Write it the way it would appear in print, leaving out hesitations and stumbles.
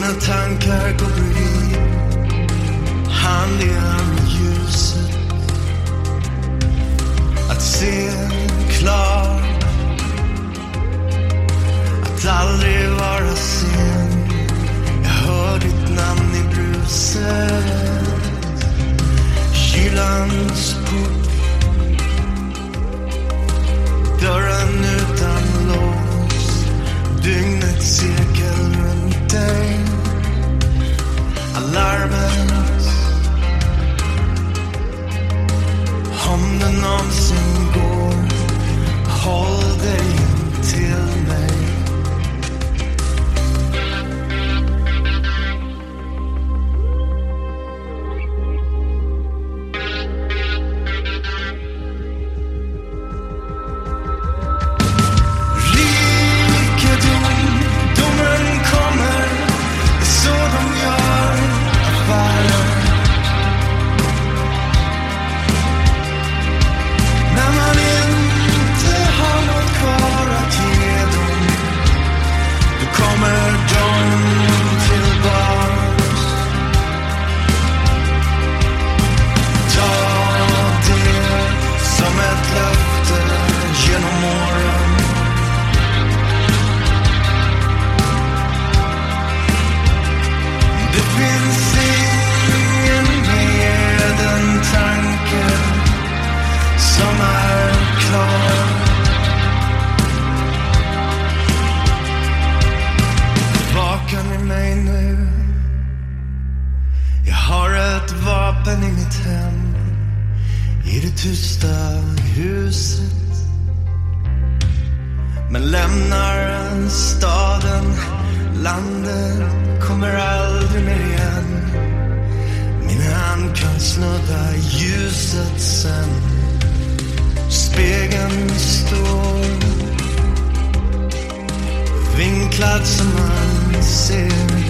Mina tankar går bredvid, hand i hand med ljuset. Att se klart, att aldrig vara sen. Jag hör ditt namn i bruset. Kylans port, dörren utan lås. Dygnets cirkel runt dig. Alarmet, om det någonsin går, håll dig till mig. Men lämnar staden, landet kommer aldrig mer igen. Min hand kan snudda ljuset sen. Spegeln står vinklad som man ser.